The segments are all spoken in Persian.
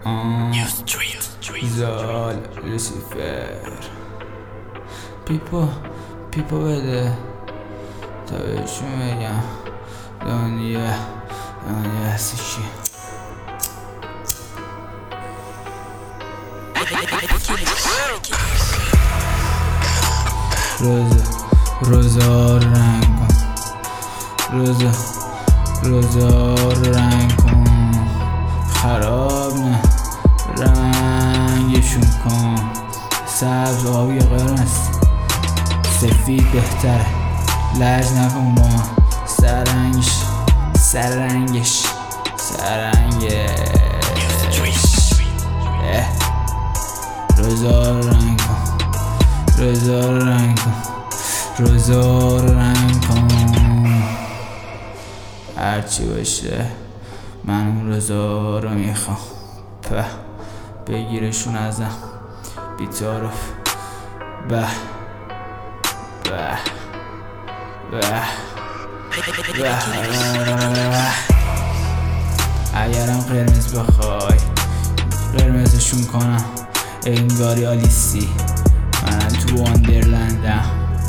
زال لوسیفر پیپو بده تا بهشون بگم دنیا هستی چی. روزا رنگ کن، روزا رنگ کن، خراب نه رنگشون کن. سبز آبی قرمز سفید بهتره، لج نکن با من. سررنگش روزا رنگ کن، روزا رنگ کن. هرچی باشه من اون روزا رو میخوام. بگیرشون ازم بی‌تعارف. به اگرم قرمز بخوای قرمزشون کنم انگاری آلیسی. من تو واندرلندم.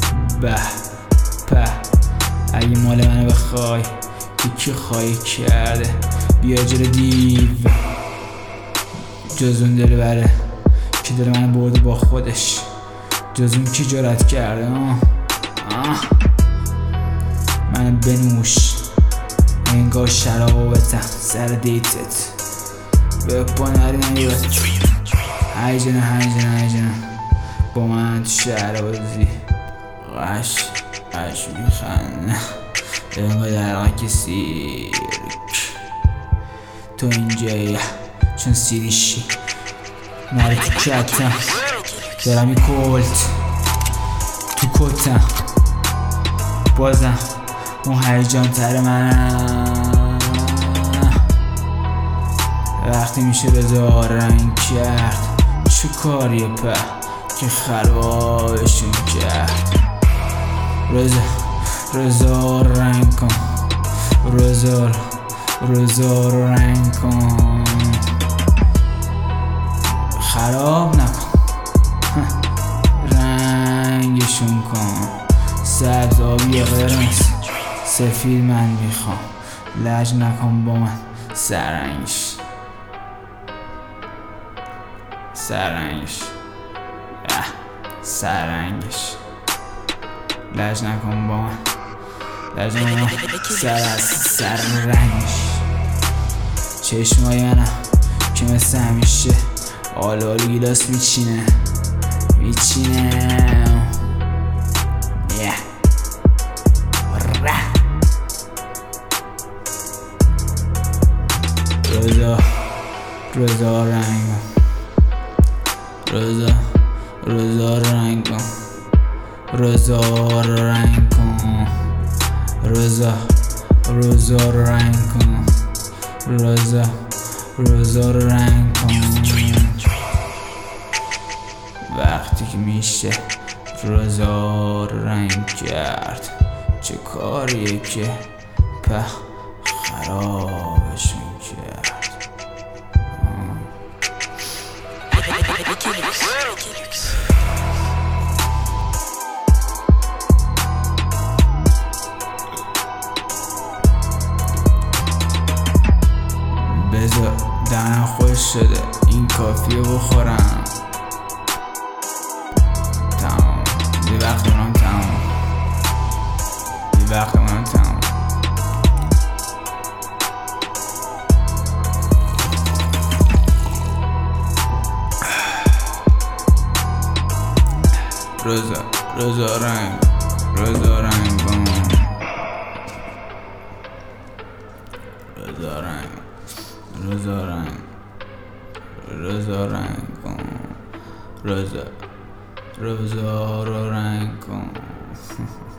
اگه مال منو بخوای یکی خواهی کرده بیا جلو دیو. جز اون دل بره که دل منو برده با خودش، جز اون کی جرأت کرده منو بنوش انگار شرابتم سر دیتت بپا نری نگیبت. هیجنه با من تو شهر بازی قش میخنه انگار در غک سیرک. تو اینجایی چون سیریشی نره تو کتم دارم این کلت تو کتم. بازم اون هیجان تر منم وقتی میشه روزا رنگ کرد. چه کاریه که خرابشون کرد. روزا رنگ کن، روزا رنگ کن، خراب نکن رنگشون کن. سبز آبی قرمز سفید من میخوام، لج نکن با من. سررنگش لج نکن با من. سررنگش چشمای منم که مثل همیشه آلو گیلاس میچینه روزا رنگ کن، روزا رنگ کن، روزا رنگ کن، روزا رنگ کن، روزا رنگ کن. وقتی که میشه روزا رنگ کرد. چه کاریه که خرابشون کرد. بذار دهنم خوش شده این کافیه بخورم. تمام یه وقت منم تمام. روزا رنگ کن، روزا رو رنگ کن.